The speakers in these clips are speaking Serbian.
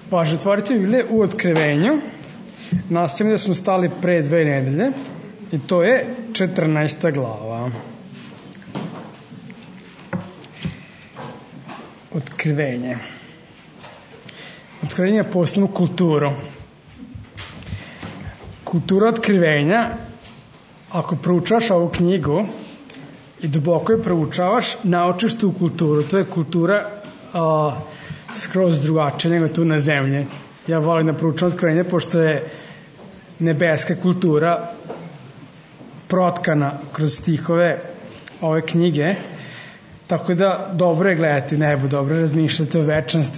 Važe, otvorite Biblije u Otkrivenju. Nastavimo da smo stali pre 2 nedelje i to je 14. glava. Otkrivenje. Otkrivenje je posebno kulturu. Kultura otkrivenja, ako proučavaš ovu knjigu i duboko je proučavaš, naučiš tu kulturu. To je kultura skroz drugačija nego tu na zemlji. Ja volim da proučavam otkrivenje, pošto je nebeska kultura protkana kroz stihove ove knjige. Tako da dobro je gledati nebo, dobro je razmišljati o večnosti,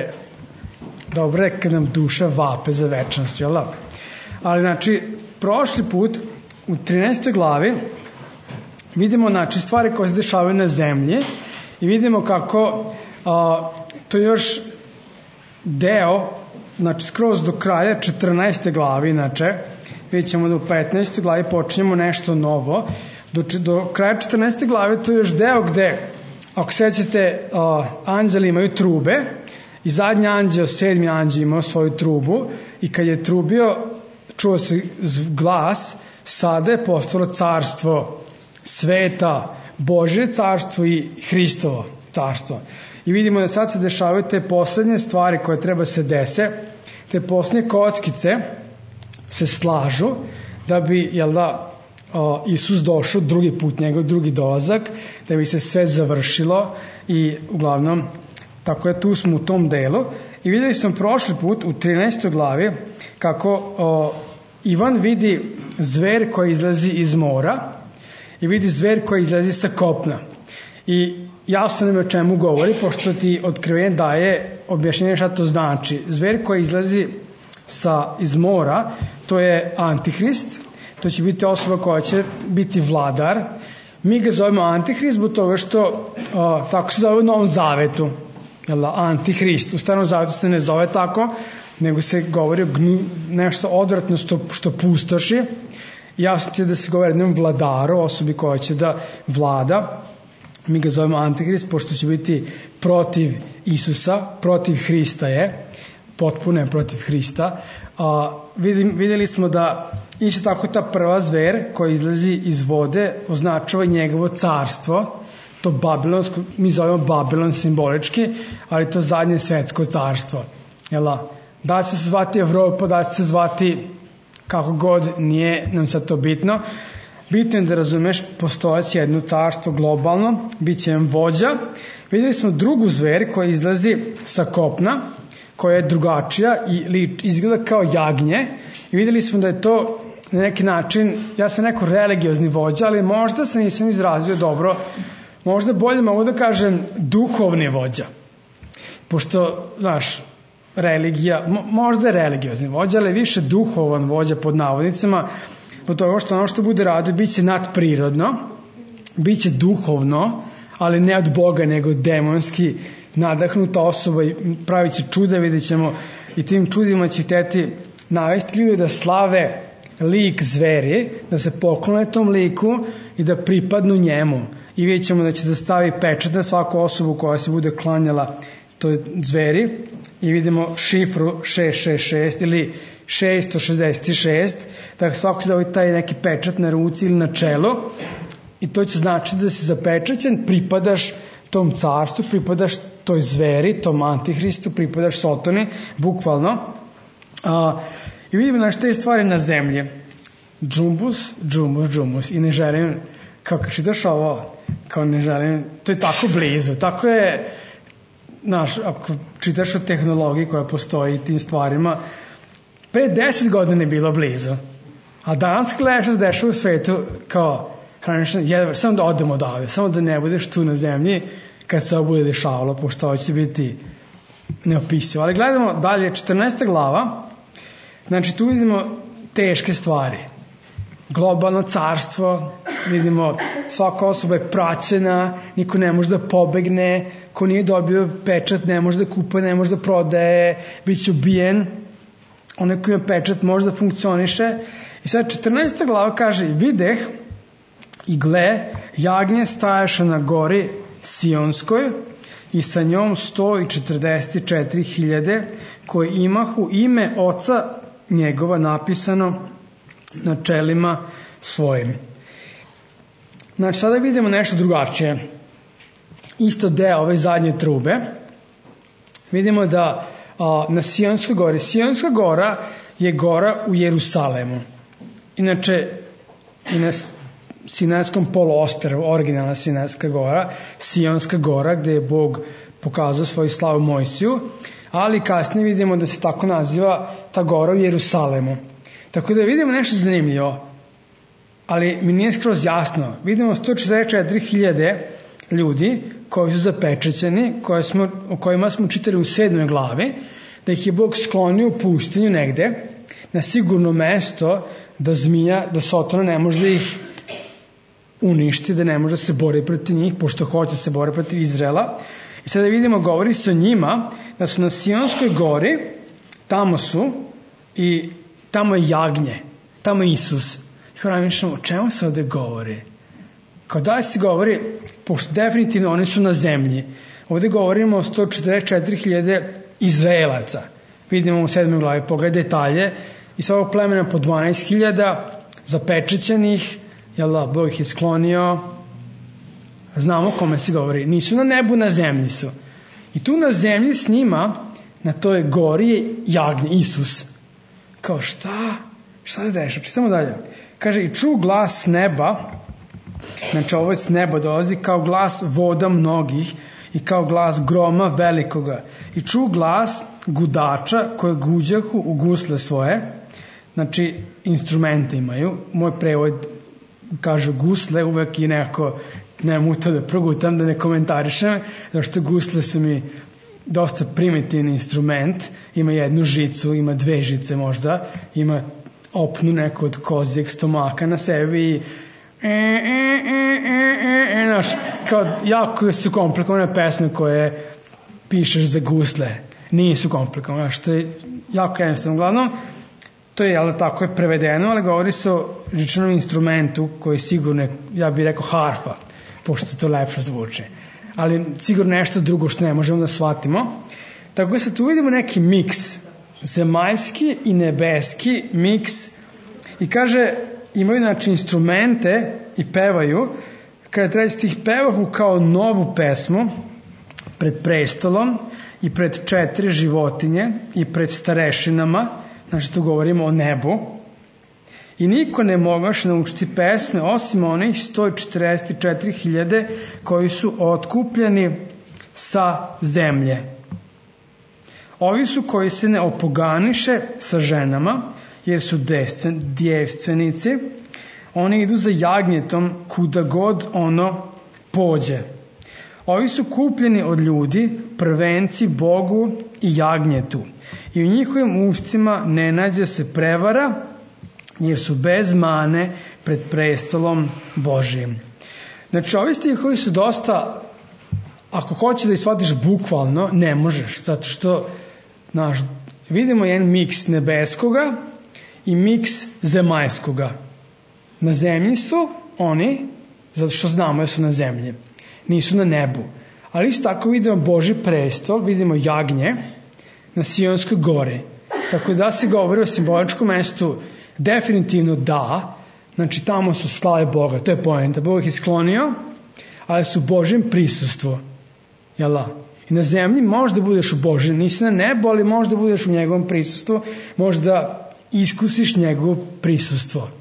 dobro je kad nam duša vape za večnost, jel da? Ali znači, prošli put u 13. glavi vidimo znači, stvari koje se dešavaju na zemlji i vidimo kako to je još deo, znači skroz do kraja 14. glavi, inače vidjet ćemo da u 15. glavi počinjemo nešto novo. Do kraja 14. glave to je još deo gde, ako sećate, anđeli imaju trube i zadnji anđeo, 7. anđeo imao svoju trubu i kad je trubio, čuo se glas, sada je postalo carstvo sveta, Božje carstvo i Hristovo carstvo. I vidimo da sad se dešavaju te poslednje stvari koje treba se dese, te poslednje kockice se slažu da bi, jel da, Isus došao drugi put, njegov drugi dolazak, da bi se sve završilo i uglavnom, tako je, tu smo u tom delu. I videli smo prošli put u 13. glavi kako Ivan vidi zver koji izlazi iz mora i vidi zver koji izlazi sa kopna. I jasno nam je o čemu govori, pošto ti Otkrivenje daje objašnjenje šta to znači. Zver koji izlazi iz mora, to je Antihrist, to će biti osoba koja će biti vladar. Mi ga zovemo Antihrist zbog toga što tako se zove u Novom Zavetu. Antihrist. U Starom Zavetu se ne zove tako, nego se govori nešto odvratno što pustoši. Jasno ti je da se govori o jednom vladaru, osobi koja će da vlada. Mi ga zovemo Antihrist, pošto će biti protiv Isusa, protiv Hrista je, potpuno je protiv Hrista. Videli smo da isto tako ta prva zver koja izlazi iz vode označava njegovo carstvo, to babilonsko, mi zovemo Babilon simbolički, ali to zadnje svetsko carstvo. Da će se zvati Evropa, da će se zvati kako god, nije nam sad to bitno. Bitno je da razumeš, postojaće jedno carstvo globalno, bit će jedan vođa. Videli smo drugu zver koja izlazi sa kopna, koja je drugačija i izgleda kao jagnje. I videli smo da je to na neki način, ja sam neko religiozni vođa, ali možda se nisam izrazio dobro, možda bolje mogu da kažem duhovni vođa. Pošto, znaš, religija, možda je religiozni vođa, ali više duhovan vođa pod navodnicama, od toga što ono što bude radio bit će nadprirodno, bit će duhovno, ali ne od Boga, nego demonski nadahnuta osoba i pravit će čuda, vidjet ćemo, i tim čudima će hteti navesti ljudi da slave lik zveri, da se poklone tom liku i da pripadnu njemu. I vidjet ćemo da će da stavi pečat na svaku osobu koja se bude klanjala toj zveri i vidimo šifru 666 ili 666, dakle svako će da taj neki pečat na ruci ili na čelu i to će znači da si zapečaćen, pripadaš tom carstvu, pripadaš toj zveri, tom Antihristu, pripadaš Sotoni, bukvalno. I vidimo znači te stvari na zemlji. Džumbus. I ne želim, kao čitaš ovo, kao ne želim, to je tako blizu, tako je, znaš, ako čitaš o tehnologiji koja postoji i tim stvarima, pre 10 godina je bilo blizu. A danas gledaš što se dešava u svetu kao samo da odemo odavde, samo da ne budeš tu na zemlji kad se ovo bude dešavalo, pošto ovo će biti neopisivo. Ali gledamo dalje, 14. glava, znači tu vidimo teške stvari. Globalno carstvo, vidimo svaka osoba je praćena, niko ne može da pobegne, ko nije dobio pečat ne može da kupa, ne može da prodaje, bit će ubijen, onaj koji ima pečat može da funkcioniše. I sad 14. glava kaže, videh i gle, jagnje stajaše na gori Sionskoj i sa njom 144.000 koji imahu ime oca njegova napisano na čelima svojim. Znači, sada vidimo nešto drugačije. Isto deo ove zadnje trube. Vidimo da na Sionskoj gori, Sionska gora je gora u Jerusalemu. Inače, i na Sinajskom poluostrvu, originalna Sinajska gora, Sionska gora, gde je Bog pokazao svoju slavu Mojsiju, ali kasnije vidimo da se tako naziva ta gora u Jerusalemu. Tako da vidimo nešto zanimljivo, ali mi nije skroz jasno. Vidimo 144.000 ljudi koji su zapečećeni, o kojima smo čitali u 7. glavi, da ih je Bog sklonio u pustinju negde, na sigurno mesto da zmija, da Sotona ne može da ih uništi, da ne može da se bori protiv njih, pošto hoće se bori protiv Izraela. I sada vidimo, govori se o njima, da su na Sionskoj gori, tamo su, i tamo je jagnje, tamo je Isus. I hvala mišljamo, o čemu se ovde govori? Kao da se govori, pošto definitivno oni su na zemlji. Ovde govorimo o 144.000 Izraelaca. Vidimo u 7. glavi, pogledaj detalje, i sa ovog plemena po 12.000 zapečećenih, Bog ih je sklonio. Znamo kome se govori. Nisu na nebu, na zemlji su. I tu na zemlji s njima, na toj gori je jagnje, Isus. Kao šta? Šta se dešava? Čitamo dalje. Kaže, i ču glas neba, znači ovo s neba dolazi, kao glas voda mnogih i kao glas groma velikoga. I ču glas gudača koje guđahu u gusle svoje, znači instrumente imaju. Moj prevod kaže gusle, uvek i nekako ne mogu to da progutam, da ne komentarišem, zato što gusle su mi dosta primitivni instrument, ima jednu žicu, ima 2 žice možda, ima opnu neku od kozijeg stomaka na sebi i znaš, kao jako su komplikovane pesme koje pišeš za gusle, nisu komplikovane, znaš, to je jako jednostavno. Uglavnom, to je, ali tako je prevedeno, ali govori se o žičanom instrumentu koji sigurno, ja bih rekao harfa, pošto to lepše zvuče, ali sigurno nešto drugo što ne možemo da shvatimo. Tako da se tu vidimo neki miks, zemaljski i nebeski miks, i kaže, imaju znači instrumente i pevaju, kada treći ih pevahu kao novu pesmu pred prestolom i pred 4 životinje i pred starešinama, znači tu govorimo o nebu, i niko ne mogaš naučiti pesme osim onih 144.000 koji su otkupljeni sa zemlje. Ovi su koji se ne opoganiše sa ženama, jer su djevstvenici, oni idu za jagnjetom kuda god ono pođe. Ovi su kupljeni od ljudi, prvenci Bogu i jagnjetu, i u njihovim ustima ne nađe se prevara, jer su bez mane pred prestolom Božijim. Znači, ovi stihovi su dosta, ako hoćeš da ih shvatiš bukvalno, ne možeš, zato što vidimo jedan miks nebeskoga i miks zemaljskoga. Na zemlji su oni, zato što znamo da su na zemlji, nisu na nebu. Ali isto tako vidimo Božji prestol, vidimo jagnje na Sionskoj gori. Tako da se govori o simboličkom mestu, definitivno da, znači tamo su slave Boga, to je poenta. Bog ih je sklonio, ali su u Božjem prisustvu. Jel da? I na zemlji možda budeš u Božjem, nisi na nebu, ali možda budeš u njegovom prisustvu, možda iskusiš njegovo prisustvo.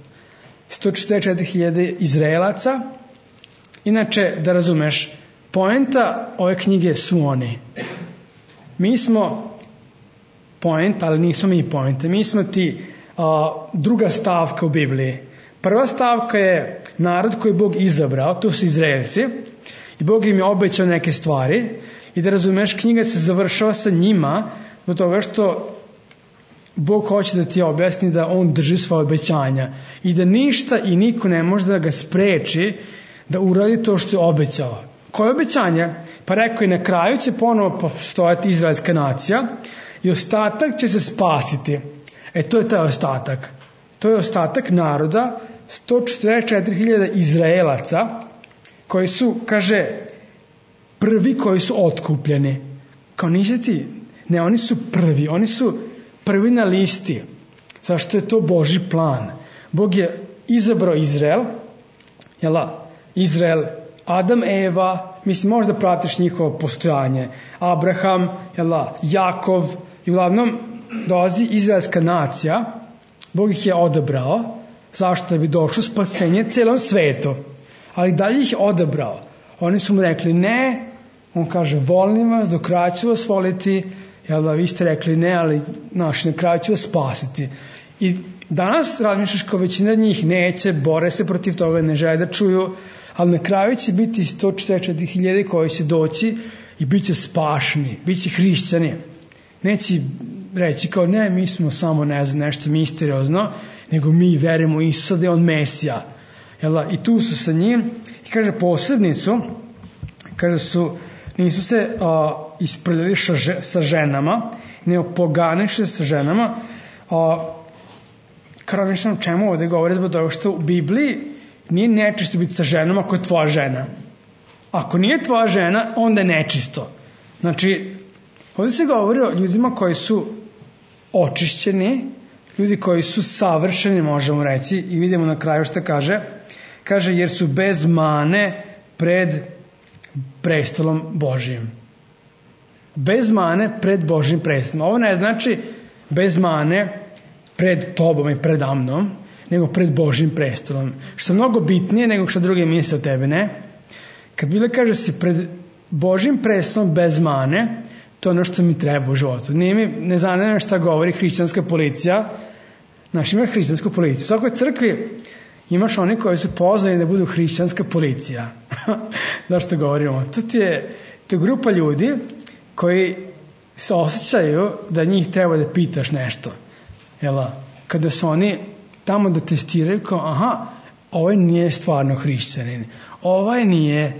144.000 Izraelaca. Inače, da razumeš, poenta ove knjige su oni. Mi smo poenta, ali nismo mi poenta. Mi smo ti druga stavka u Bibliji. Prva stavka je narod koji Bog izabrao, to su Izraelci, i Bog im je obećao neke stvari, i da razumeš, knjiga se završava sa njima, do toga što Bog hoće da ti objasni da on drži svoje obećanja i da ništa i niko ne može da ga spreči da uradi to što je obećao. Koje obećanje? Pa rekao je, na kraju će ponovo postojati izraelska nacija i ostatak će se spasiti. To je taj ostatak. To je ostatak naroda, 144.000 Izraelaca, koji su, kaže, prvi koji su otkupljeni. Kao nisi ti. Ne, oni su prvi. Oni su prvi na listi. Zašto je to Božji plan? Bog je izabrao Izrael. Izrael, Adam, Eva, mislim možda pratiš njihovo postojanje. Abraham, Jakov, i uglavnom dolazi izraelska nacija. Bog ih je odabrao. Zašto? Da bi došlo spasenje celom svetu. Ali dalje ih je odabrao. Oni su mu rekli ne. On kaže volim vas, do kraja ću vas voliti. Vi ste rekli ne, ali na kraju ću vas spasiti. I danas razmišljaš kao većina njih neće, bore se protiv toga, ne žele da čuju, ali na kraju će biti 144.000 koji će doći i bit će spašeni, bit će hrišćani. Neće reći kao ne, mi smo samo nešto misteriozno, nego mi verujemo Isusa da je on Mesija. I tu su sa njim i kaže posebni su, kaže nisu se isprljali sa ženama, ne opoganiše sa ženama. Kronično čemu ovde govori zbog toga što u Bibliji nije nečisto biti sa ženama ako je tvoja žena. Ako nije tvoja žena, onda je nečisto. Znači, ovde se govori o ljudima koji su očišćeni, ljudi koji su savršeni, možemo reći, i vidimo na kraju što kaže. Kaže, jer su bez mane pred prestolom Božijim. Bez mane pred Božijim prestolom. Ovo ne znači bez mane pred tobom i pred mnom, nego pred Božijim prestolom. Što je mnogo bitnije nego što drugi misle o tebi, ne? Kad Biblia kaže si pred Božijim prestolom bez mane, to je ono što mi treba u životu. Ne zanima šta govori hrišćanska policija. Znaš, ima hrišćansku policiju. U svakoj crkvi imaš oni koji su pozvani da budu hrišćanska policija. Zašto govorimo? To je grupa ljudi koji se osjećaju da njih treba da pitaš nešto. Kada su oni tamo da testiraju kao, ovaj nije stvarno hrišćanin. Ovaj nije,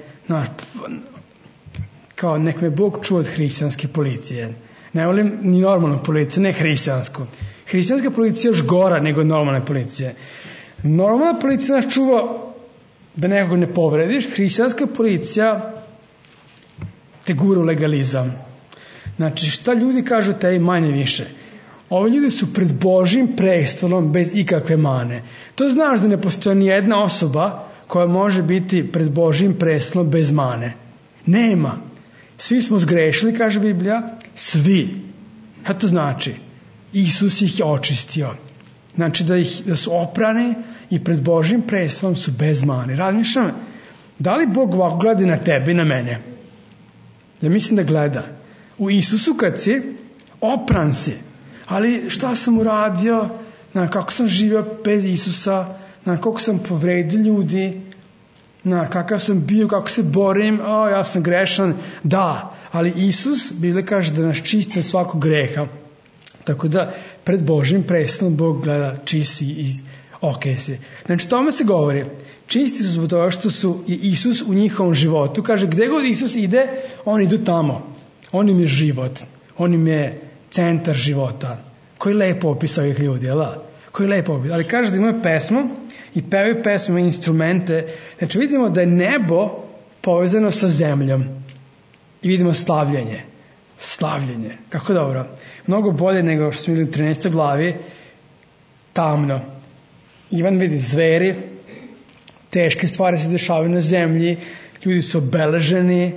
kao nek me Bog čuo od hrišćanske policije. Ne volim ni normalnu policiju, ne hrišćansku. Hrišćanska policija je još gora nego normalne policije. Normalna policija nas čuva da nekoga ne povrediš, hrišćanska policija te gura u legalizam. Znači šta ljudi kažu tebi manje više? Ovi ljudi su pred Božjim prestolom bez ikakve mane. To znaš da ne postoji ni jedna osoba koja može biti pred Božjim prestolom bez mane. Nema. Svi smo zgrešili, kaže Biblija, svi. Šta to znači? Isus ih je očistio. Znači da su oprani i pred Božjim prestolom su bez mane. Razmišljam, da li Bog ovako gleda na tebe i na mene? Ja mislim da gleda. U Isusu kad si, opran si. Ali šta sam uradio, kako sam živio bez Isusa, kako sam povredio ljudi, kakav sam bio, kako se borim, ja sam grešan, da, ali Isus, Biblija kaže da nas čisti od svakog greha. Tako da pred Božjim prestolom Bog gleda čisti i si. Znači tome se govori, čisti su zbog toga što su i Isus u njihovom životu, kaže gde god Isus ide, oni idu tamo, on im je život, on im je centar života. Koji lepo opis ovih ljudi, koji lepo opis. Ali kaže da imaju pesmu i pevaju pesmu, instrumente. Znači vidimo da je nebo povezano sa zemljom. I vidimo slavljenje. Slavljenje. Kako dobro. Mnogo bolje nego što smo videli u 13. glavi. Tamno. Ivan vidi zveri. Teške stvari se dešavaju na zemlji. Ljudi su obeleženi.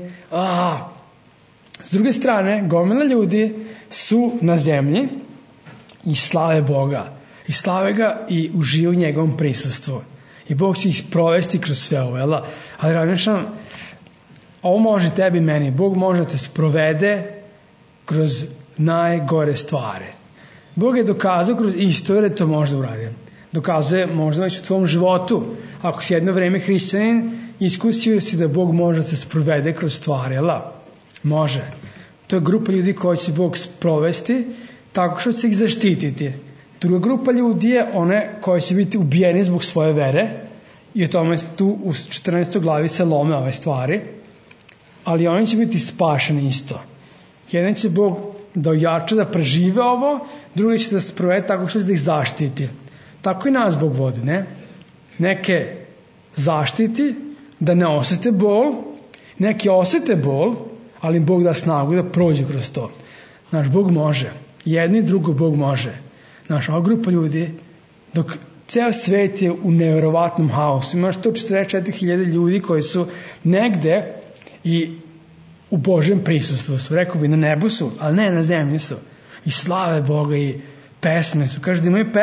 S druge strane, gomila ljudi su na zemlji i slave Boga. I slave ga i uživaju u njegovom prisustvu. I Bog će ih sprovesti kroz sve ovo. Ali razmišljam, ovo može tebi i meni. Bog može da te sprovede kroz najgore stvari. Bog je dokazao kroz istoriju da to može da uradi. Dokazuje možda već u tvom životu. Ako si jedno vreme hrišćanin, iskusio si da Bog može da te sprovede kroz stvari. Može. To je grupa ljudi koji će Bog sprovesti tako što će ih zaštititi. Druga grupa ljudi je one koji će biti ubijeni zbog svoje vere i o tome tu u 14. glavi se lome ove stvari, ali oni će biti spašeni isto. Jedan će Bog da ojača, da prežive ovo, drugi će da sprovede tako što će da ih zaštiti. Tako i nas Bog vodi, ne? Neke zaštiti da ne osete bol, Neki osete bol, ali Bog da snagu da prođu kroz to. Znaš, Bog može. Jedno i drugo Bog može. Znaš, ova grupa ljudi, dok ceo svet je u neverovatnom haosu, imaš 144.000 ljudi koji su negde i u Božjem prisustvu su, rekao bi na nebu su, ali ne na zemlji su, i slave Boga i pesme su, kaže da imaju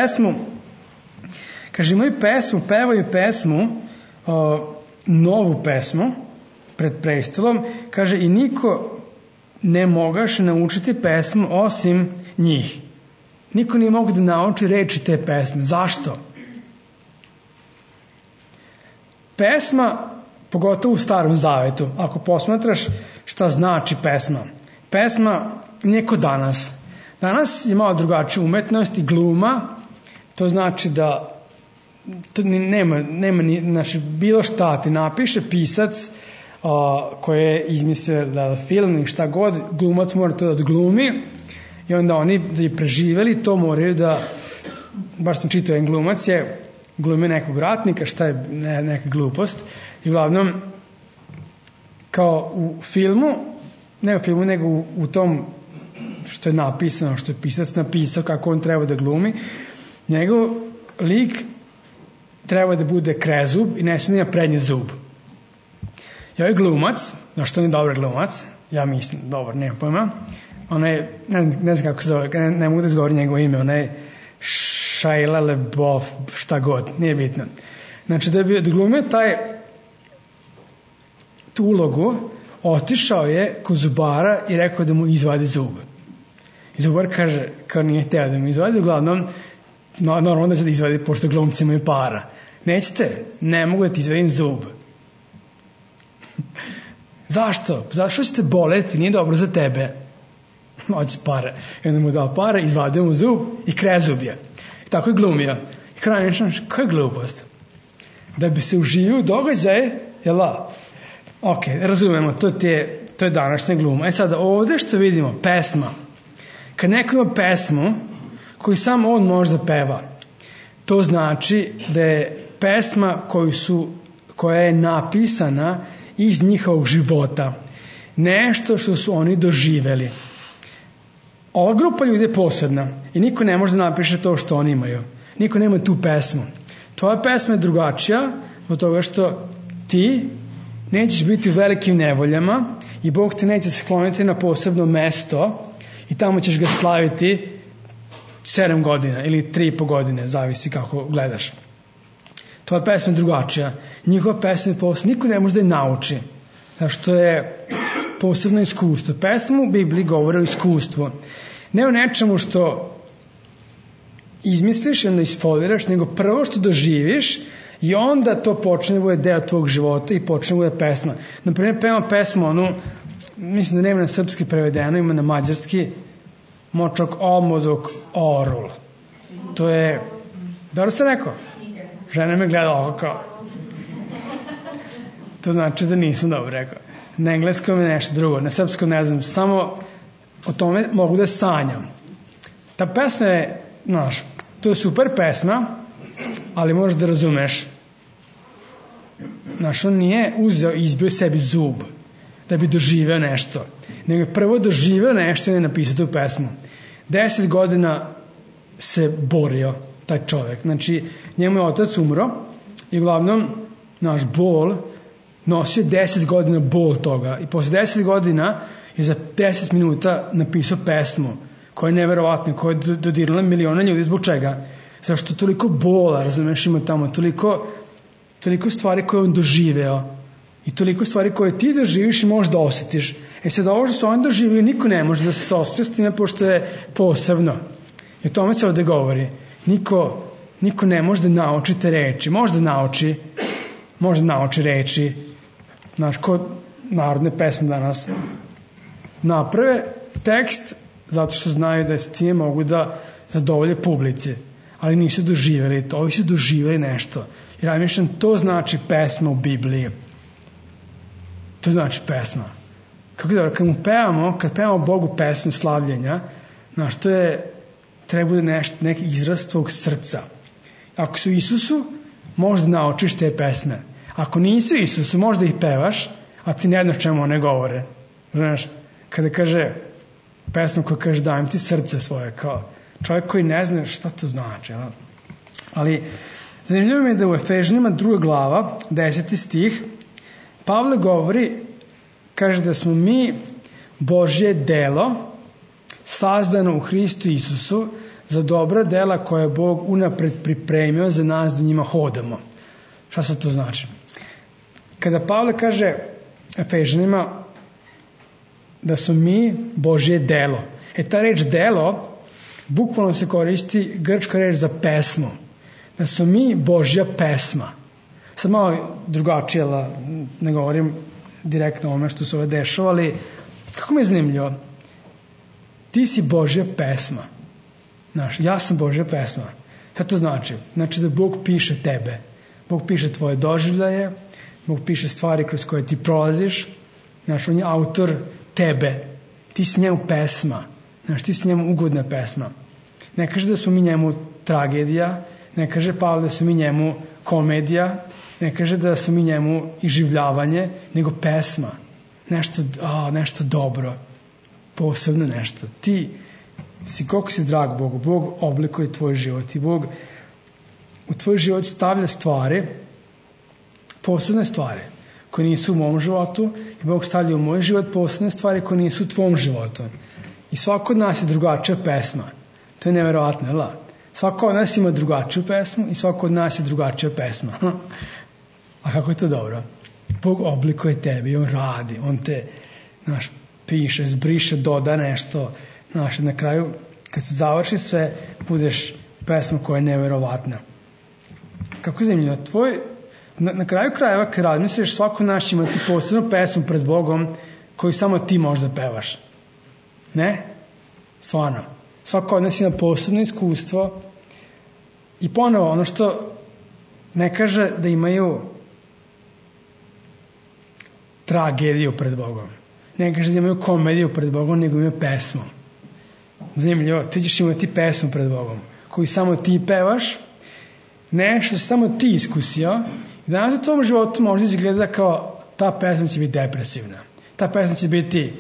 pesmu, pevaju pesmu, novu pesmu pred prestolom, kaže i niko ne mogaše naučiti pesmu osim njih. Niko nije mogu da nauči reči te pesme. Zašto? Pesma, pogotovo u Starom Zavetu, ako posmatraš šta znači pesma. Pesma nije ko danas. Danas je malo drugačija umetnost i gluma, to znači da to nema znači, bilo šta ti napiše pisac koji je izmislio da film i šta god, glumac mora to da odglumi i onda oni da je preživeli to moraju da, baš sam čitao, jedan glumac je glumio nekog ratnika, šta je neka glupost i uglavnom kao u filmu, ne u filmu nego u tom što je napisano, što je pisac napisao kako on treba da glumi, njegov lik treba da bude krezub i ne smije prednji zub. I ovaj glumac, što on je dobar glumac, ja mislim, dobar, nemam pojma, ona je, ne znam kako se zove, ne mogu da izgovorim njegovo ime, ona je Shia LaBeouf, šta god, nije bitno. Znači da je glumio tu ulogu, otišao je kod zubara i rekao da mu izvadi zub. I zubar kaže, kao nije hteo da mu izvadi, uglavnom, normalno da se da izvadi, pošto glumci imaju para. Nećete, ne mogu da ti izvadim zub. Zašto? Zašto ćete boleti, nije dobro za tebe. Hoće pare. I onda mu dao pare, izvadio mu zub i krezub je. I tako je glumio. I kraj koja je glupost? Da bi se uživio događaje, jel da? Ok, razumemo, to je današnja gluma. Sada ovde što vidimo, pesma. Kad neko ima pesmu koju samo on može da peva, to znači da je pesma koja je napisana iz njihovog života. Nešto što su oni doživeli. Ova grupa ljudi je posebna i niko ne može da napiše to što oni imaju. Niko nema tu pesmu. Tvoja pesma je drugačija od toga što ti nećeš biti u velikim nevoljama i Bog te neće skloniti na posebno mesto i tamo ćeš ga slaviti 7 godina ili 3,5 godine, zavisi kako gledaš. Tvoja pesma je drugačija. Njihova pesma je posebna. Niko ne može da je nauči. Što je posebno iskustvo. Pesma u Bibliji govore o iskustvu. Ne o nečemu što izmisliš i onda isfoliraš, nego prvo što doživiš i onda to počne da bude deo tvog života i počne da bude pesma. Naprimjer, pevamo pesmu, mislim da nema na srpski prevedeno, ima na mađarski, Močok omodok orul. To je, dobro sam rekao? Žena me gleda ovako kao. To znači da nisam dobro rekao. Na engleskom je nešto drugo, na srpskom ne znam, samo o tome mogu da sanjam. Ta pesma je, znaš, to je super pesma, ali možeš da razumeš. Znaš, on nije uzeo i izbio sebi zub da bi doživeo nešto, nego je prvo doživeo nešto i je napisao tu pesmu. 10 godina se borio taj čovjek. Znači, njemu je otac umro i uglavnom naš bol nosio 10 godina bol toga i posle 10 godina je za 10 minuta napisao pesmu koja je neverovatna, koja je dodirala miliona ljudi. Zbog čega? Zašto toliko bola, razumeš, ima tamo toliko stvari koje on doživeo i toliko stvari koje ti doživiš i možeš da osjetiš. Sad ovo što su on doživio, niko ne može da se osjeća s time pošto je posebno. I o tome se ovde govori. Niko ne može da nauči te reči. Može da nauči reči. Znaš, kod narodne pesme danas naprave tekst zato što znaju da s time mogu da zadovolje publici. Ali nisu doživjeli to. Ovi su doživjeli nešto. Jer ja mislim, to znači pesma u Bibliji. To znači pesma. Kako je dobro, kad pevamo Bogu pesme slavljenja, znaš, to je, treba bude neki izraz tvog srca. Ako su Isusu, možda naučiš te pesme. Ako nisu Isusu, možda ih pevaš, a ti ne znaš čemu one govore. Znaš, kada kaže pesma koja kaže dajem ti srce svoje, kao čovjek koji ne zna šta to znači. Ja? Ali zanimljivo mi je da u Efežanima 2. glava, 10. stih, Pavle govori, kaže da smo mi Božje delo sazdano u Hristu Isusu za dobra dela koje je Bog unapred pripremio za nas da njima hodamo. Šta sad to znači? Kada Pavle kaže Efežanima da su mi Božje delo. Ta reč delo bukvalno se koristi grčka reč za pesmu. Da su mi Božja pesma. Sad malo drugačije, ne govorim direktno o ome što su ove dešavali. Kako mi je zanimljivo? Ti si Božja pesma. Znaš, ja sam Božja pesma. Šta to znači? Znači da Bog piše tebe. Bog piše tvoje doživljaje, Bog piše stvari kroz koje ti prolaziš. Znaš, on je autor tebe. Ti si njemu pesma. Znaš, ti si njemu ugodna pesma. Ne kaže da smo mi njemu tragedija, ne kaže Pavle da smo mi njemu komedija, ne kaže da smo mi njemu iživljavanje, nego pesma. Nešto dobro. Posebno nešto. Ti si, koliko si drag Bogu, Bog oblikuje tvoj život i Bog u tvoj život stavlja stvari, posebne stvari koje nisu u mom životu i Bog stavlja u moj život posebne stvari koje nisu u tvom životu. I svako od nas je drugačija pesma. To je nevjerovatno, jel? Svako od nas ima drugačiju pesmu i svako od nas je drugačija pesma. A kako je to dobro? Bog oblikuje tebe i on radi, on te, znaš, piše, zbriše, doda nešto, znaš, na kraju, kad se završi sve, budeš pesma koja je nevjerovatna. Kako je zanimljivo? Na kraju krajeva, kad razmisliš, svako naš ima ti posebnu pesmu pred Bogom koju samo ti možda pevaš. Ne? Stvarno. Svako od nas ima posebno iskustvo i ponovo ono što ne kaže da imaju tragediju pred Bogom. Ne kaže da imaju komediju pred Bogom, nego imaju pesmu. Zanimljivo, ti ćeš imati pesmu pred Bogom koju samo ti pevaš, nešto samo ti iskusio i danas u tvom životu možda izgleda kao ta pesma će biti depresivna. Ta pesma će biti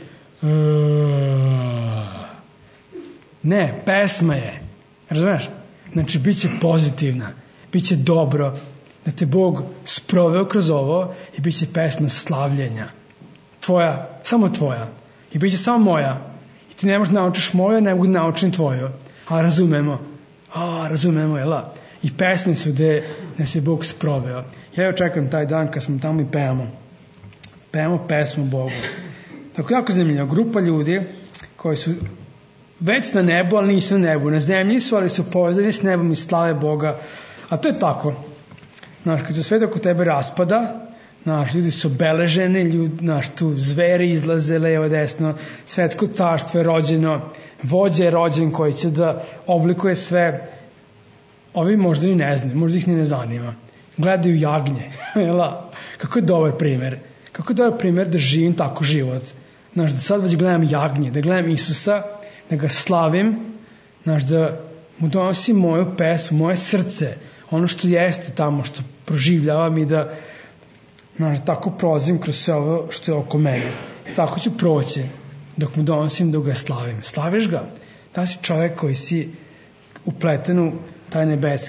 ne, pesma je. Razumeš? Znači, bit će pozitivna, bit će dobro, da te Bog sproveo kroz ovo i bit će pesma slavljenja. Tvoja, samo tvoja. I bit će samo moja. I ti ne možeš naučiš moju, ne mogu naučiti tvoju. A razumemo, jel? I pesme su gde nas je Bog sproveo. Ja očekujem taj dan kad smo tamo i pevamo. Pevamo pesmu Bogu. Tako jako zanimljivo. Grupa ljudi koji su već na nebu, ali nisu na nebu. Na zemlji su, ali su povezani s nebom i slave Boga. A to je tako. Znaš, kad se svet oko tebe raspada, znaš, ljudi su obeleženi, znaš, tu zveri izlaze levo, desno, svetsko carstvo je rođeno, vođa je rođen koji će da oblikuje sve. Ovi možda ni ne znaju, možda ih ni ne zanima. Gledaju jagnje. Kako je dobar primjer. Kako je dobar primjer da živim tako život. Znaš, da sad već gledam jagnje, da gledam Isusa, da ga slavim, znaš, da mu donosim moju pesmu, moje srce, ono što jeste tamo, što proživljavam i da, znaš, tako prolazim kroz sve ovo što je oko mene. I tako ću proći dok mu donosim, da ga slavim. Slaviš ga? Da si čovjek koji si upleten u taj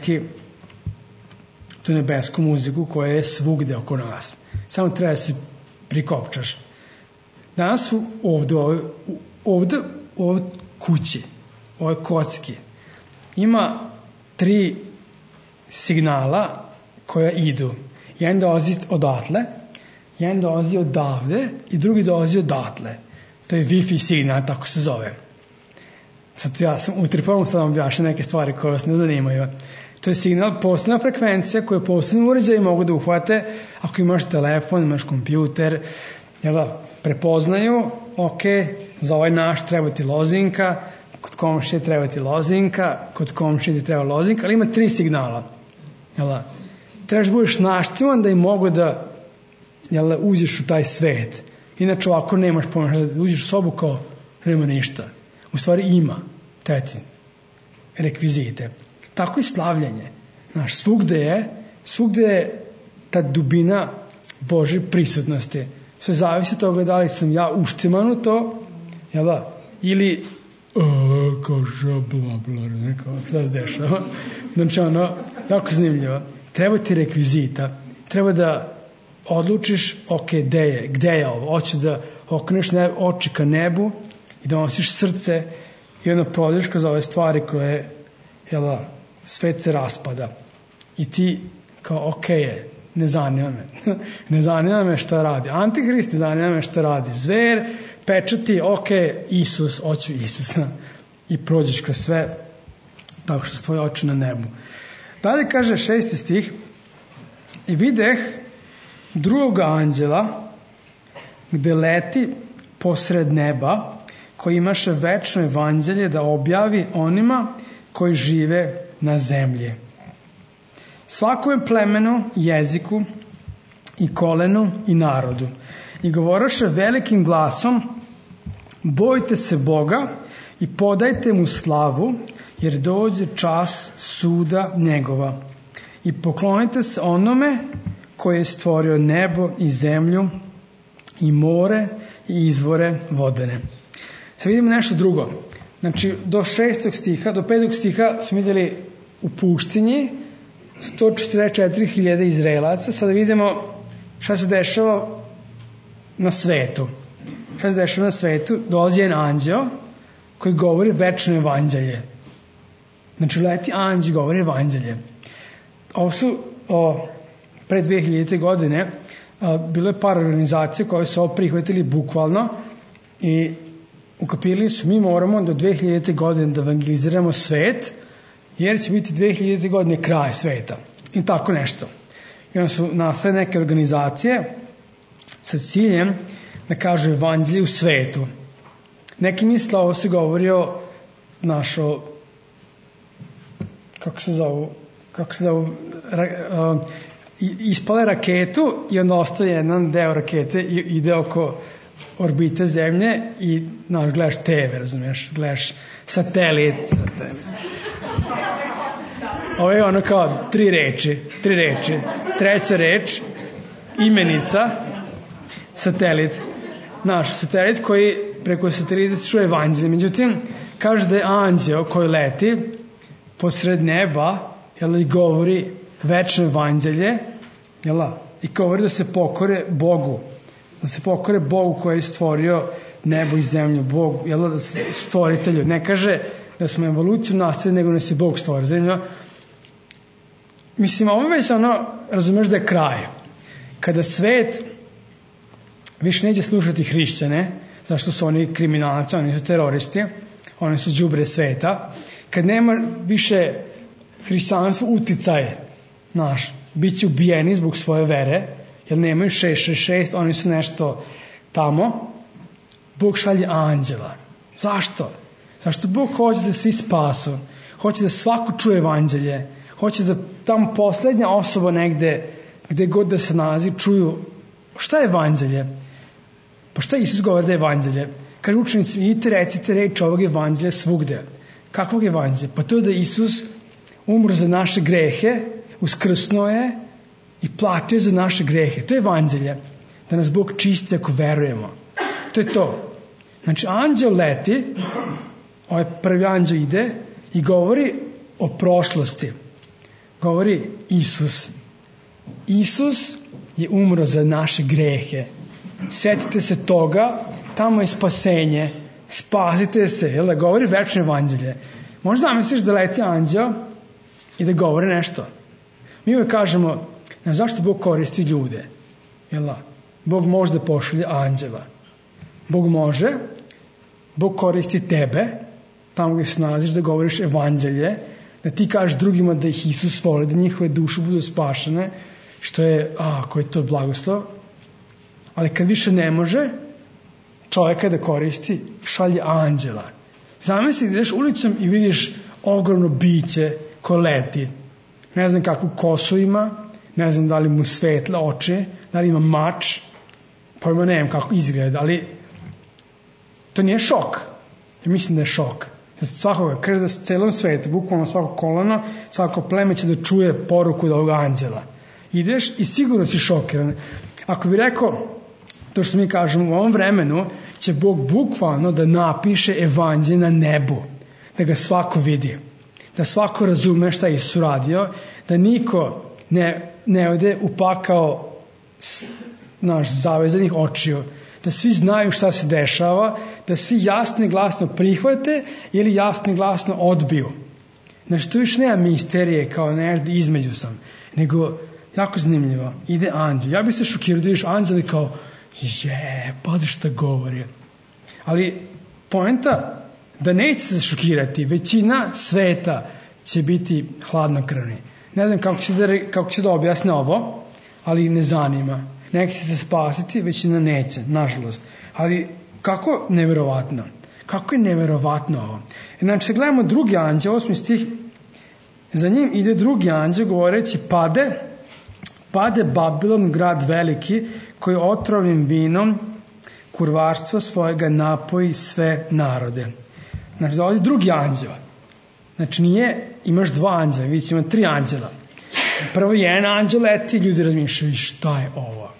tu nebesku muziku koja je svugde oko nas. Samo treba da se prikopčaš. Danas su ovde u ovoj kući, u ovoj kocki, ima 3 signala koja idu. Jedan dolazi odatle, jedan dolazi odavde i drugi dolazi odatle. To je Wi-Fi signal, tako se zove. Sad ja sam utripovom sad vam objašnjam neke stvari koje vas ne zanimaju. To je signal, posebna frekvencija koju posebni uređaji mogu da uhvate ako imaš telefon, imaš kompjuter, prepoznaju, ok, za ovaj naš treba ti lozinka, kod komšije treba ti lozinka, kod komšije ti treba lozinka, ali ima 3 signala. Trebaš da budeš naštiman da im mogu da uđeš u taj svet. Inače ovako nemaš pomoć, da uđeš u sobu kao nema ništa. U stvari ima teti rekvizite. Tako i slavljanje. Znaš, svugde je ta dubina Božje prisutnosti. Sve zavisi od toga da li sam ja uštiman u to, jel da? Ili kaže bla bla, ne kao šta se dešava. Znači tako zanimljivo. Treba ti rekvizita, treba da odlučiš, ok, gde je ovo? Hoću da okreneš oči ka nebu i da nosiš srce i onda prodiš kroz ove stvari koje, jel da, svet se raspada. I ti kao, ok je, ne zanima me. Ne zanima me šta radi Antihrist, ne zanima me šta radi zver, pečati, ok, Isus, hoću Isusa. I prođeš kroz sve tako što su tvoje oči na nebu. Dalje kaže 6. stih: i videh drugog anđela gde leti posred neba, koji imaše večno evanđelje da objavi onima koji žive na zemlji. Svakom plemenu, jeziku i kolenu i narodu. I govoraše velikim glasom: bojte se Boga i podajte mu slavu, jer dođe čas suda njegova. I poklonite se onome koji je stvorio nebo i zemlju i more i izvore vodene. Sad vidimo nešto drugo. Znači, do 6. stiha, do 5. stiha smo vidjeli u pustinji 144.000 Izraelaca. Sada vidimo šta se dešava na svetu. Šta se dešava na svetu? Dolazi jedan anđeo koji govori večno evanđelje. Znači, leti anđeo govori evanđelje. Ovo su pre 2000. godine bilo je par organizacija koje su ovo prihvatili bukvalno i ukapili su mi moramo do 2000. godine da evangeliziramo svet, jer će biti 2000. godine kraj sveta. I tako nešto. I onda su nastale neke organizacije sa ciljem da kažu evanđelje u svetu. Neki misle ovo se govori o našo kako se zovu ispale raketu i onda ostaje jedan deo rakete i ide oko orbite zemlje i gledaš TV, razumiješ, gledaš satelit. Ovo je ono kao tri reči. Treća reč, imenica, satelit. Naš satelit koji preko satelita se čuje evanđelje. Međutim, kaže da je anđeo koji leti posred neba, i govori večno evanđelje, i govori da se pokore Bogu. Da se pokore Bogu koji je stvorio nebo i zemlju. Bogu, da se stvoritelju. Ne kaže da smo evoluciju nastavili, nego nas je Bog stvorio. Zemlju. Mislim, ovo već razumeš da je kraj. Kada svet više neće slušati hrišćane, zašto su oni kriminalci, oni su teroristi, oni su đubre sveta, kad nema više hrišćanstvo uticaje naš, bit će ubijeni zbog svoje vere, jer nemaju 666, oni su nešto tamo, Bog šalje anđela. Zašto? Zašto Bog hoće da svi spasu, hoće da svako čuje evanđelje, hoće da tamo poslednja osoba negde, gde god da se nalazi, čuju šta je evanđelje. Pa šta Isus govori da je evanđelje? Kaže učenici, idite recite reč ovog evanđelja svugde. Kakvog evanđelja? Pa to je da Isus umro za naše grehe, uskrsnuo je i platio za naše grehe. To je evanđelje. Da nas Bog čisti ako verujemo. To je to. Znači, anđeo leti, ovaj prvi anđeo ide i govori o prošlosti. Govori Isus. Isus je umro za naše grehe. Sjetite se toga, tamo je spasenje, spasite se, govori večno evanđelje. Možda zamisliš da leti anđeo i da govori nešto. Mi uvijek kažemo, zašto Bog koristi ljude? Bog može da pošalje anđela. Bog može, Bog koristi tebe, tamo gdje se nalaziš, da govoriš evanđelje, da ti kažeš drugima da ih Isus voli, da njihove duše budu spašene, što je, koji je to blagoslov. Ali kad više ne može čovjeka da koristi, šalje anđela. Zamisli da ideš ulicom i vidiš ogromno biće koje leti. Ne znam kakvu kosu ima, ne znam da li mu svetle oči, da li ima mač, pojma ne znam kako izgleda, ali to nije šok. Ja mislim da je šok. Svakoga, kaže da s celom svetu, bukvalno svako kolano, svako pleme će da čuje poruku od ovog anđela. Ideš i sigurno si šokiran. Ako bi rekao, To što mi kažemo, u ovom vremenu će Bog bukvalno da napiše evanđelje na nebu, da ga svako vidi, da svako razume šta je Isus uradio, da niko ne ode u pakao zavezanih očiju, da svi znaju šta se dešava, da svi jasno i glasno prihvate ili jasno i glasno odbiju. Znači, tu više nema misterije kao nešto između sam, nego jako zanimljivo. Ide anđel. Ja bih se šokirao da vidiš anđeli kao pazi šta govori. Ali poenta da neće se šokirati, većina sveta će biti hladnokrvni. Ne znam kako će da objasne ovo, ali ne zanima. Neki će se spasiti, većina neće, nažalost. Ali kako neverovatno? Kako je neverovatno ovo? Znači, se gledamo drugi anđel, 8. stih, za njim ide drugi anđel govoreći pade Babilon, grad veliki, koji otrovnim vinom kurvarstva svojega napoji sve narode. Znači, dolazi drugi anđel. Znači, imaš 2 anđela, vidite, ima 3 anđela. Prvo jedan anđel leti, ljudi razmišljaju, šta je ovo?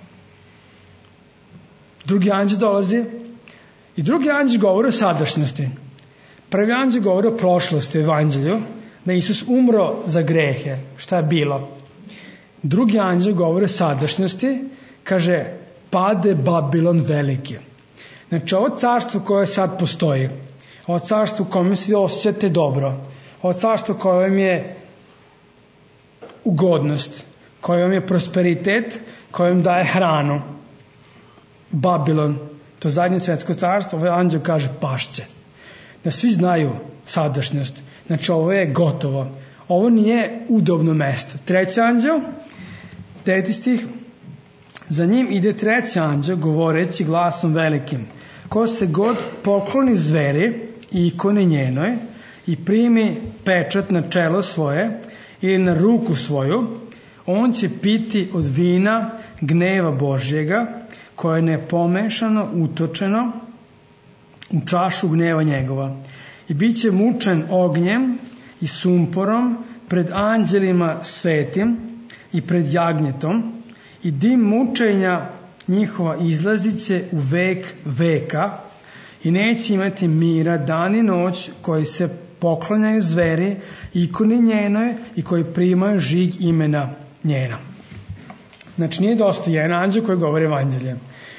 Drugi anđel dolazi i drugi anđel govori o sadašnjosti. Prvi anđel govori o prošlosti, o evanđelju, da Isus umro za grehe, šta je bilo. Drugi anđel govori o sadašnjosti, kaže, pade Babilon veliki. Znači, ovo carstvo koje sad postoji, ovo carstvo u kojem se osjećate dobro, ovo carstvo koje vam je ugodnost, koje vam je prosperitet, koje vam daje hranu, Babilon, to zadnje svetsko carstvo, ovaj anđel kaže pašće. Da svi znaju sadašnjost. Znači, ovo je gotovo. Ovo nije udobno mesto. 3. anđel, 9. stih, za njim ide 3. anđel govoreći glasom velikim, ko se god pokloni zveri i ikoni njenoj i primi pečat na čelo svoje ili na ruku svoju, on će piti od vina gneva Božjega, koje je nepomešano, utočeno u čašu gneva njegova. I bit će mučen ognjem i sumporom pred anđelima svetim i pred jagnjetom, i dim mučenja njihova izlazit će u vek veka i neće imati mira dan i noć, koji se poklanjaju zveri, ikoni njenoj i koji primaju žig imena njena. Znači, nije dosta jedan anđel koji govori evanđelje,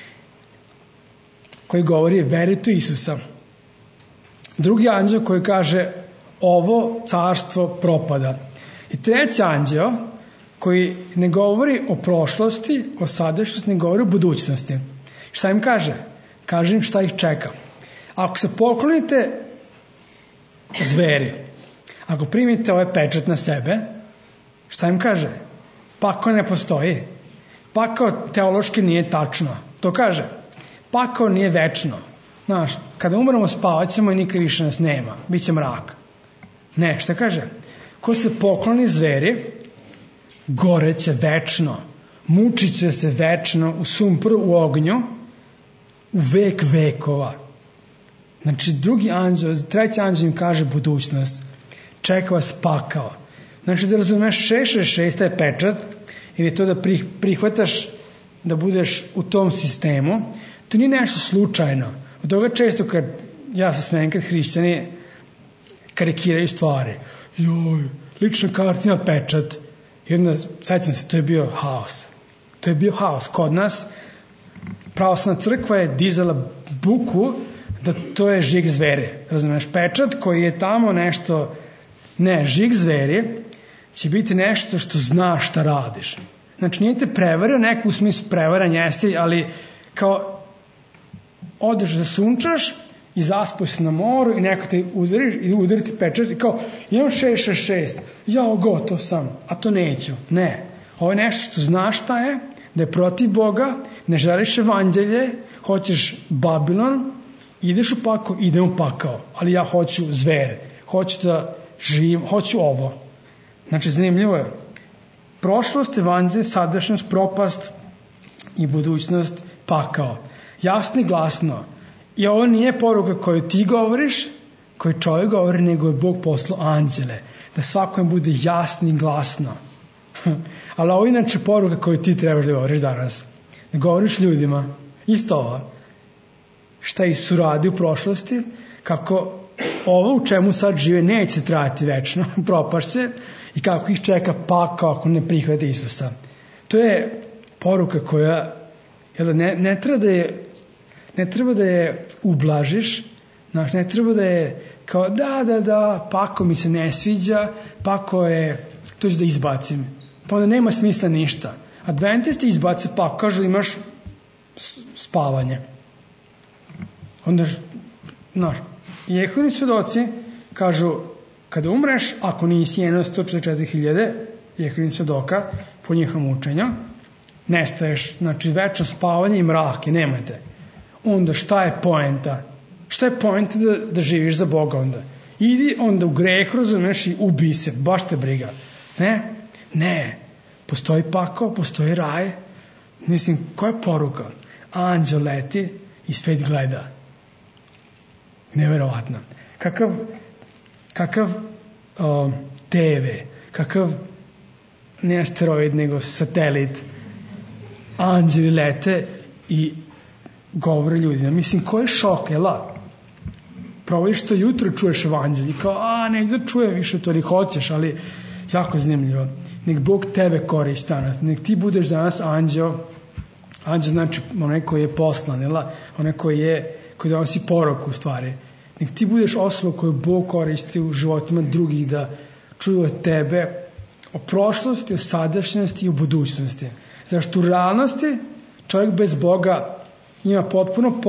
koji govori verite Isusa. Drugi anđel koji kaže ovo carstvo propada. I 3. anđel koji ne govori o prošlosti, o sadašnjosti, ne govori o budućnosti. Šta im kaže? Kaže im šta ih čeka. Ako se poklonite zveri, ako primite ovaj pečat na sebe, šta im kaže? Pakao ne postoji. Pakao teološki nije tačno. To kaže. Pakao nije večno. Znaš, kada umremo spavat ćemo i nikad više nas nema. Biće mrak. Ne, šta kaže? Ko se pokloni zveri, goreće večno. Mučit će se večno u sumporu, u ognju, u vek vekova. Znači, drugi anđel, 3. anđel im kaže budućnost. Čeka vas pakao. Znači, da razumeš 666 je pečat, ili to da prihvataš da budeš u tom sistemu, to nije nešto slučajno. Od toga često kad ja se smijem kad hrišćani karikiraju stvari. Joj, lična kartina pečat. I onda, sećam se, to je bio haos. To je bio haos. Kod nas pravoslavna crkva je dizala buku da to je žig zveri. Razumeš, pečat koji je tamo nešto, ne, žig zveri će biti nešto što znaš šta radiš. Znači, nije te prevario, neko u smislu prevaran jesi, ali kao odeš da sunčaš i zaspoj se na moru i neko te udari ti pečat i kao, imam 666, jao, gotov sam, a to neću. Ne, ovo je nešto što znaš šta je, da je protiv Boga, ne želiš evanđelje, hoćeš Babilon, ideš u pakao, idem u pakao, ali ja hoću zver, hoću da živim, hoću ovo. Znači, zanimljivo je. Prošlost, evanđelje, sadašnjost, propast i budućnost, pakao. Jasno i glasno. I ovo nije poruka koju ti govoriš, koju čovjek govori, nego je Bog poslao anđele. Da svakom bude jasno i glasno. Ali ovo je inače poruka koju ti trebaš da govoriš danas. Da govoriš ljudima. Isto ovo. Šta Isus radi u prošlosti, kako ovo u čemu sad žive neće trajati večno, propašće, i kako ih čeka pakao ako ne prihvate Isusa. To je poruka koja ne treba da je ublažiš, ne treba da je kao da, pakao mi se ne sviđa, pakao je, to ću da izbacim. Pa onda nema smisla ništa. Adventisti izbace pakao, kažu imaš spavanje. Onda, i Jehovini svedoci kažu, kada umreš, ako nisi jedno 144.000 Jehovini svedoka, po njihovom učenju, nestaješ, znači večno spavanje i mrake, nemate. Onda šta je poenta? Šta je poenta da živiš za Boga onda? Idi onda u greh, razumeš, i ubij se, baš te briga. Ne, postoji pakao, postoji raj. Mislim, koja je poruka? Anđel leti i svet gleda. Neverovatno. Kakav TV, kakav ne asteroid, nego satelit, anđeli lete i govore ljudima. Mislim, ko je šok, jela? Provodiš to jutro, čuješ evanđelje, kao, neću da čuje više to, ali hoćeš, ali jako zanimljivo. Nek Bog tebe koristi danas, nek ti budeš danas anđeo. Anđeo znači onaj koji je poslan, jela? Onaj koji donosi poruku u stvari. Nek ti budeš osoba koju Bog koristi u životima drugih da čuju od tebe o prošlosti, o sadašnjosti i o budućnosti. Zašto u realnosti čovjek bez Boga ima potpuno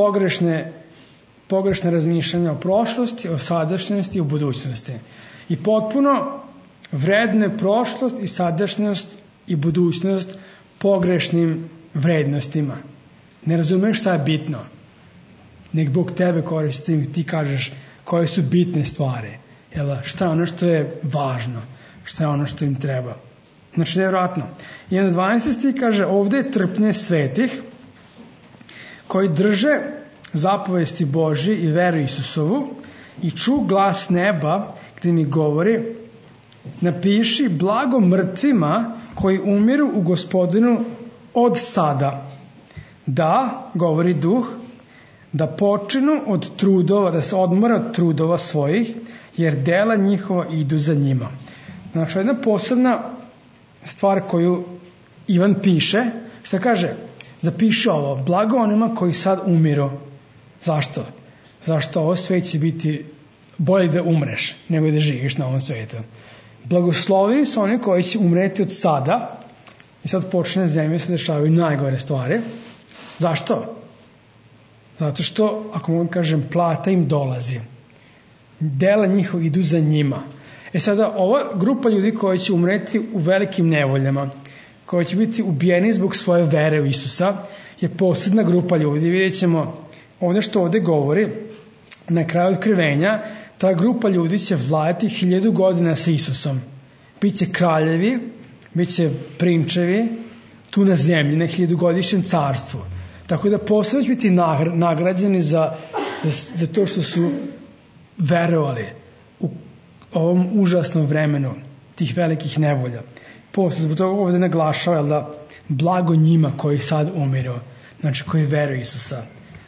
pogrešne razmišljanja o prošlosti, o sadašnjosti i o budućnosti. I potpuno vredne prošlost i sadašnjost i budućnost pogrešnim vrednostima. Ne razumeš šta je bitno. Nek Bog tebe koristi i ti kažeš koje su bitne stvari. Šta je ono što je važno, šta je ono što im treba. Znači, nevjerojatno. I na 12. stih kaže, ovdje je trpnje svetih koji drže zapovesti Božji i veru Isusovu i ču glas neba gdje mi govori, napiši blago mrtvima koji umiru u Gospodinu od sada. Da, govori duh, da počinu od trudova, da se odmore od trudova svojih, jer dela njihova idu za njima. Znači, jedna posebna stvar koju Ivan piše, što kaže, zapiši ovo, blago onima koji sad umiru. Zašto? Zašto ovo sve će biti bolje da umreš, nego da živiš na ovom svetu. Blagoslovi su oni koji će umreti od sada i sad počne zemlje se dešavaju najgore stvari. Zašto? Zato što, ako mogu kažem, plata im dolazi. Dela njihova idu za njima. Sada, ova grupa ljudi koji će umreti u velikim nevoljama, koji će biti ubijeni zbog svoje vere u Isusa, je posebna grupa ljudi. Vidjet ćemo ovdje što ovdje govori, na kraju otkrivenja, ta grupa ljudi će vladati 1000 godina sa Isusom. Biće kraljevi, biće prinčevi, tu na zemlji, na 1000-godišnjem carstvu. Tako da posle će biti nagrađeni za to što su verovali u ovom užasnom vremenu tih velikih nevolja. Posle, zbog toga ovdje naglašava da blago njima koji sad umiru, znači koji veruju Isusa.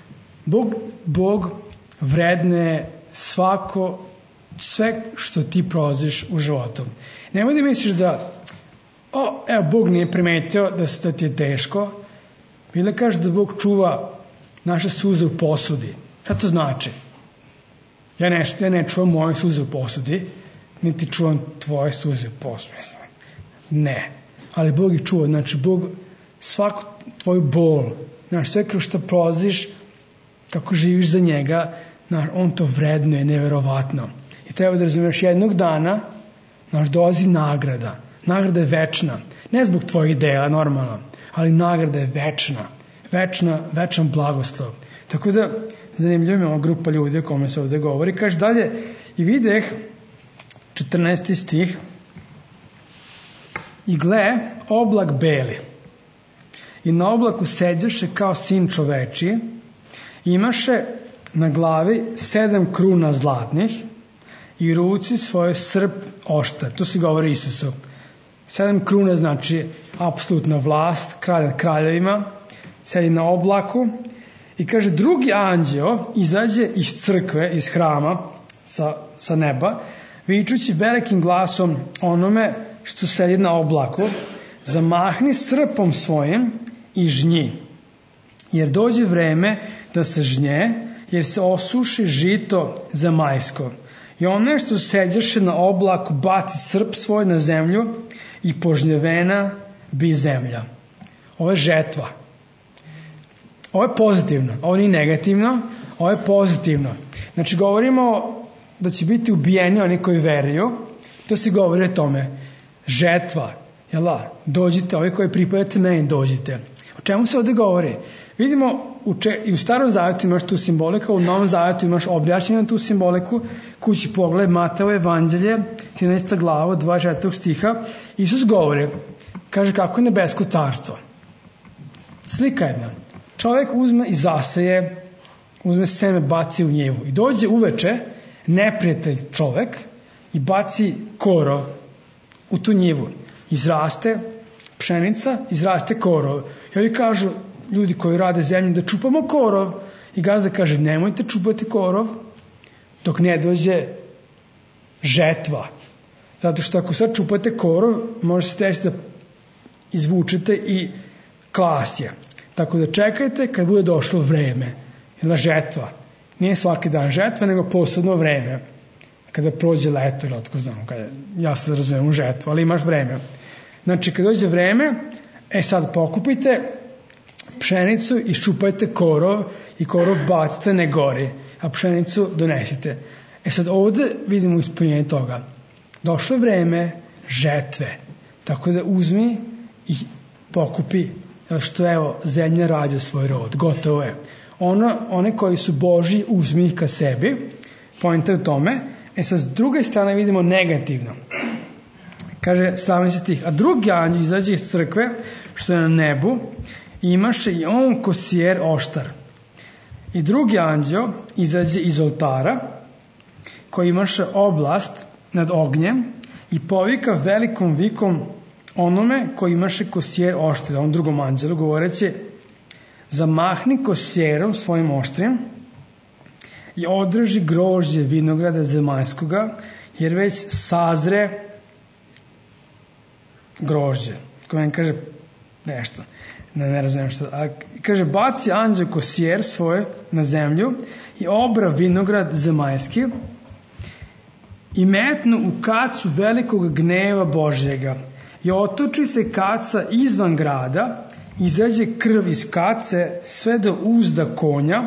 Bog vredne sve što ti prolaziš u životu. Nemoj da misliš da Bog nije primetio da ti je teško, ili kaže da Bog čuva naše suze u posudi. Šta to znači? Ja ne čuvam moje suze u posudi, niti čuvam tvoje suze u posudi. Ne. Ali Bog ih čuva. Znači, Bog svaku tvoju bol, znači sve kroz što prolaziš, kako živiš za njega, on to vrednuje neverovatno. I treba da razumiješ, jednog dana dolazi nagrada. Nagrada je večna. Ne zbog tvojih ideja, normalno, ali nagrada je večna. Večan blagoslov. Tako da, zanimljivo je ova grupa ljudi o kome se ovdje govori. Kaže dalje, i videh, 14. stih, i gle, oblak beli. I na oblaku seđaše kao sin čovečiji, imaše na glavi 7 kruna zlatnih i ruci svoje srp oštar. To se govori Isusu. 7 kruna znači apsolutna vlast, kralj nad kraljevima, sedi na oblaku I kaže, drugi anđeo izađe iz crkve, iz hrama, sa neba, vičući velikim glasom onome što sedi na oblaku, zamahni srpom svojim i žnji, jer dođe vreme da se žnje, jer se osuši žito zamajsko. I one što seđaše na oblaku baci srp svoj na zemlju i požnjevena bi zemlja. Ovo je žetva. Ovo je pozitivno, ovo nije negativno, ovo je pozitivno. Znači govorimo da će biti ubijeni oni koji veruju, to se govori o tome. Žetva, dođite, ovi koji pripadate meni, dođite. O čemu se ovde govori? Vidimo, i u Starom Zavetu imaš tu simboliku, u Novom Zavetu imaš objašnjenu tu simboliku, kući pogled Mateovo evanđelje, 13. glava, 24. stiha, Isus govori, kaže kako je nebesko carstvo. Slika jedna. Čovjek uzme i zaseje, uzme seme, baci u njivu i dođe uveče neprijatelj čovjek i baci korov u tu njivu. Izraste pšenica, izraste korov. I ovi kažu, ljudi koji rade zemlju, da čupamo korov. I gazda kaže, nemojte čupati korov dok ne dođe žetva. Zato što ako sad čupate korov, može se desiti da izvučete i klasje. Tako da čekajte kad bude došlo vreme. Ili žetva. Nije svaki dan žetva, nego posebno vreme. Kada prođe leto ili otko znam. Ja se razumijem u žetvu, ali imaš vreme. Znači, kad dođe vreme, sad pokupite pšenicu i ščupajte korov i korov bacite ne gori, a pšenicu donesite. Sad ovde vidimo ispunjenje toga. Došlo vreme žetve. Tako da uzmi i pokupi, što evo, zemlja rađa svoj rod. Gotovo je. One koji su Božji, uzmi ih ka sebi. Poenta je u tome. Sad s druge strane vidimo negativno. Kaže 17 stih, a drugi anđeo izađe iz crkve, što je na nebu, i imaše i on kosijer oštar. I drugi anđeo izađe iz oltara, koji imaše oblast nad ognjem i povika velikom vikom onome koji imaše kosijer oštar, on drugom anđelu govoreći, zamahni kosijerom svojim oštrim i održi grožđe vinograda zemaljskoga, jer već sazre grožđe. Ko meni kaže nešto, ne razumijem što. A kaže, baci anđeo kosijer svoj na zemlju i obra vinograd zemaljski i metnu u kacu velikog gneva Božjega i otoči se kaca izvan grada, izađe krv iz kace sve do uzda konja,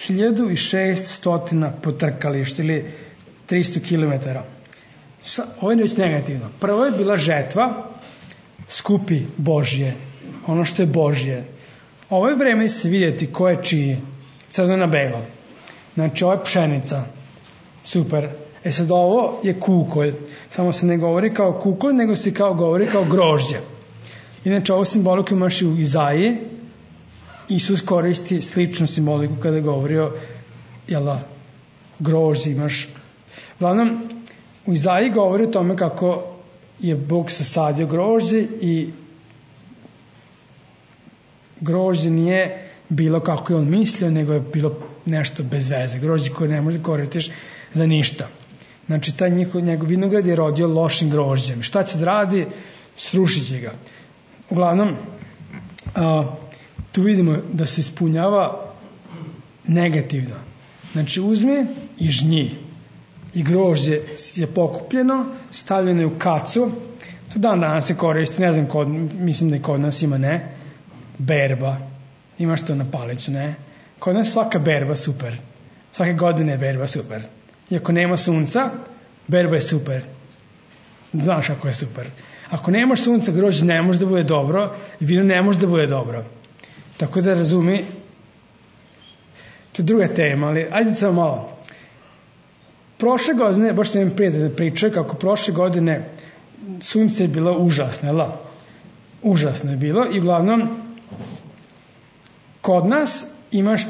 1600 potrkališta ili 300 km. Ovo je već negativno. Prvo je bila žetva, skupi Božje, ono što je Božje. Ovo je vreme se vidjeti ko je čiji, crno na belo. Znači ovo je pšenica, super. Sad ovo je kukolj, samo se ne govori kao kukolj, nego se govori kao grožđe. Inače ovo simboliku imaš i u Izaiji, Isus koristi sličnu simboliku kada je govorio grožđe imaš. Uglavnom, u Izaiji govori o tome kako je Bog sasadio grožđe i grožđe nije bilo kako je on mislio, nego je bilo nešto bez veze. Grožđe koje ne može koristiti za ništa. Znači, taj njegov vinograd je rodio lošim grožđem. Šta će da radi? Srušit će ga. Uglavnom, tu vidimo da se ispunjava negativno. Znači, uzmi i žnji. I grožđe je pokupljeno, stavljeno je u kacu. To danas se koristi, ne znam, mislim da i kod nas ima, ne? Berba. Imaš to na paliću, ne? Kod nas svaka berba super. Svake godine je berba super. I ako nema sunca, berba je super. Znaš kako je super. Ako nemaš sunca, grožđe ne može da bude dobro i vino ne može da bude dobro. Tako da razumi, to je druga tema, ali ajde samo malo. Prošle godine, baš sam im prijatelj pričao kako prošle godine sunce je bilo užasno, jel? Užasno je bilo i uglavnom kod nas imaš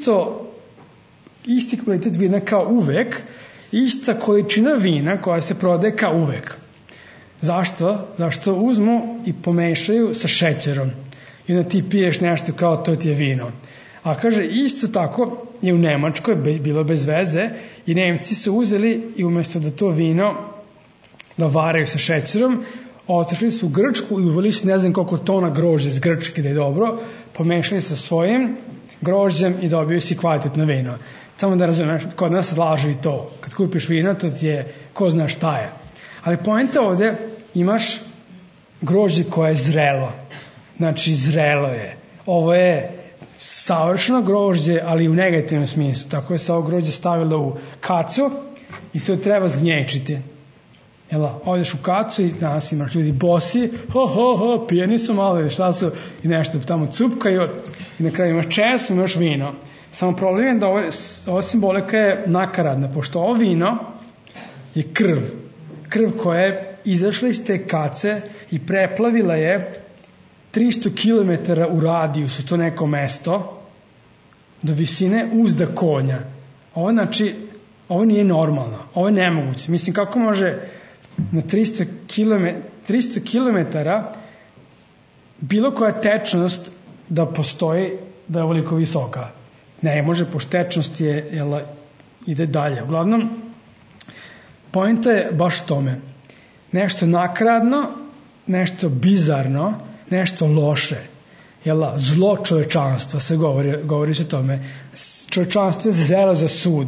isti kvalitet vina kao uvek, ista količina vina koja se prodaje kao uvek. Zašto? Zašto uzmu i pomešaju sa šećerom. I onda ti piješ nešto kao to ti je vino. A kaže, isto tako je u Nemačkoj bilo bez veze i Nemci su uzeli i umjesto da to vino da varaju sa šećerom, otišli su u Grčku i uveli su ne znam koliko tona grožđa iz Grčke da je dobro, pomešali sa svojim grožđem i dobiju si kvalitetno vino. Samo da razumeš, kod nas lažu i to. Kad kupiš vino, to ti je ko zna šta je. Ali poenta ovde, imaš grožđe koje je zrelo. Znači, zrelo je. Ovo je savršeno grožđe, ali u negativnom smislu. Tako je se ovo grožđe stavilo u kacu i to treba zgnječiti. Odeš u kacu i danas imaš ljudi bosi, pijeni su malo ili šta su, i nešto tamo cupkaju i na kraju imaš česmu, imaš vino. Samo problem je da ova simbolika je nakaradna, pošto ovo vino je krv koja je izašla iz te kace i preplavila je 300 km u radijusu, to neko mesto, do visine uzda konja. Ovo znači, ovo nije normalno, ovo je nemoguće. Mislim, kako može na 300 km bilo koja tečnost da postoji da je ovoliko visoka? Ne može, pošto tečnost ide dalje. Uglavnom, poenta je baš u tome. Nešto nakaradno, nešto bizarno, nešto loše. Zlo čovečanstva se govori se o tome. Čovečanstvo je zelo za sud.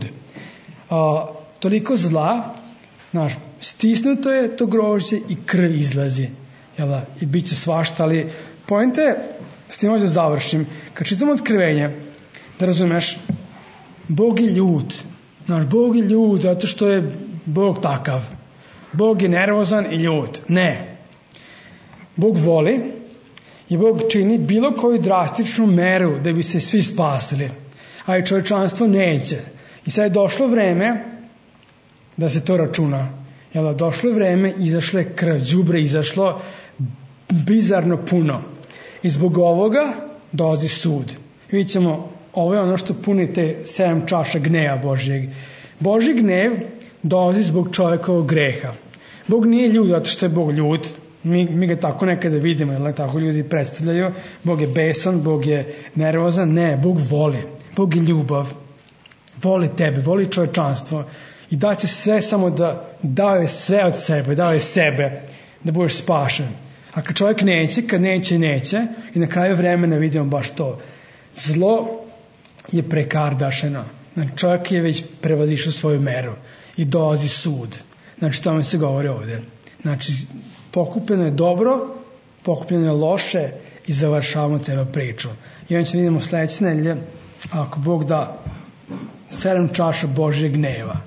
Toliko zla, stisnuto je to grožđe i krv izlazi. I bit će svašta, ali poenta je, s tim ovdje završim, kad čitamo Otkrivenje, da razumeš, Bog je ljud. Bog je ljud zato što je Bog takav. Bog je nervozan i ljud. Ne. Bog voli i Bog čini bilo koju drastičnu meru da bi se svi spasili. A i čovječanstvo neće. I sad je došlo vreme da se to računa. Došlo je vreme, izašlo je krv, đubre izašlo bizarno puno. I zbog ovoga dolazi sud. Vidjet ćemo, ovo je ono što puni te 7 čaša gneva Božjeg. Božji gnev dolazi zbog čovjekovog greha. Bog nije ljud zato što je Bog ljud. Mi ga tako nekada vidimo, tako ljudi predstavljaju. Bog je besan, Bog je nervozan. Ne, Bog voli. Bog je ljubav. Voli tebe, voli čovječanstvo. I daće sve samo da daje sve od sebe, daje sebe da budeš spašen. A kad čovjek neće, kad neće, i na kraju vremena vidimo baš to. Zlo je prekardašeno. Čovjek je već prevazišao svoju meru i dolazi sud. Tome se govori ovdje. Pokupljeno je dobro, pokupljeno je loše i završavamo celu priču. I onda ćemo vidimo sledeće nedelje, ako Bog da, 7 čaša Božjeg gneva.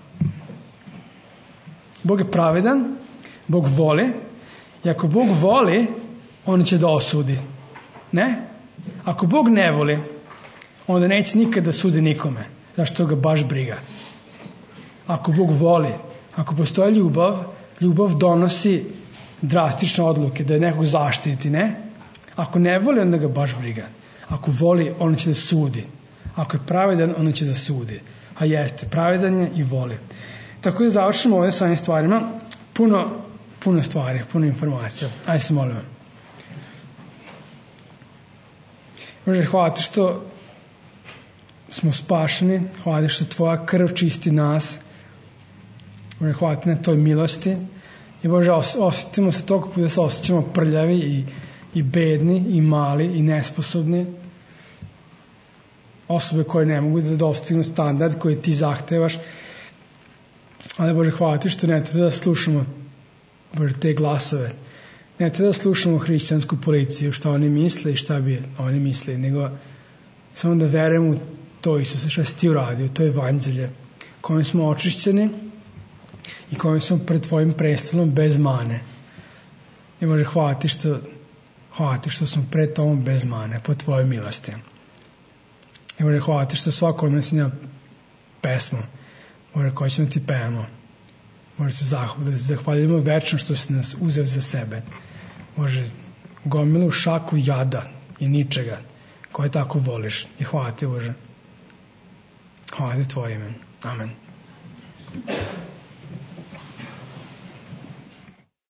Bog je pravedan, Bog voli, i ako Bog voli, on će da osudi. Ne? Ako Bog ne voli, onda neće nikada sudi nikome, zašto ga baš briga. Ako Bog voli, ako postoji ljubav donosi drastične odluke, da je nekog zaštiti, ne? Ako ne voli, onda ga baš briga. Ako voli, on će da sudi. Ako je pravedan, on će da sudi. A jeste, pravedan je i voli. Tako da završimo ovdje s ovim stvarima. Puno stvari, puno informacija. Ajde se molim. Bože, hvala ti što smo spašeni, hvala ti što tvoja krv čisti nas. Bože, hvala ti na toj milosti. I Bože, osjetimo se toliko puta da se osjećamo prljavi i bedni i mali i nesposobni. Osobe koje ne mogu da dostignu standard koji ti zahtevaš. Ali Bože, hvala ti što ne treba da slušamo Bože, te glasove. Ne treba da slušamo hrišćansku policiju, šta oni misle i šta bi oni misli, nego samo da verujemo u to Isuse što si ti uradio, to je evanđelje kojim smo očišćeni i kojim smo pred tvojim prestolom bez mane. I Bože, hvala ti što smo pred tobom bez mane, po tvojoj milosti. I Bože, hvala ti što svako od nas ima pesmu, Bože, koju ćemo ti pevamo. Bože, da se zahvaljujemo večno što si nas uzeo za sebe. Bože, gomilu šaku jada i ničega koje tako voliš. I hvala ti, Bože. Hvala ti tvoje ime. Amen.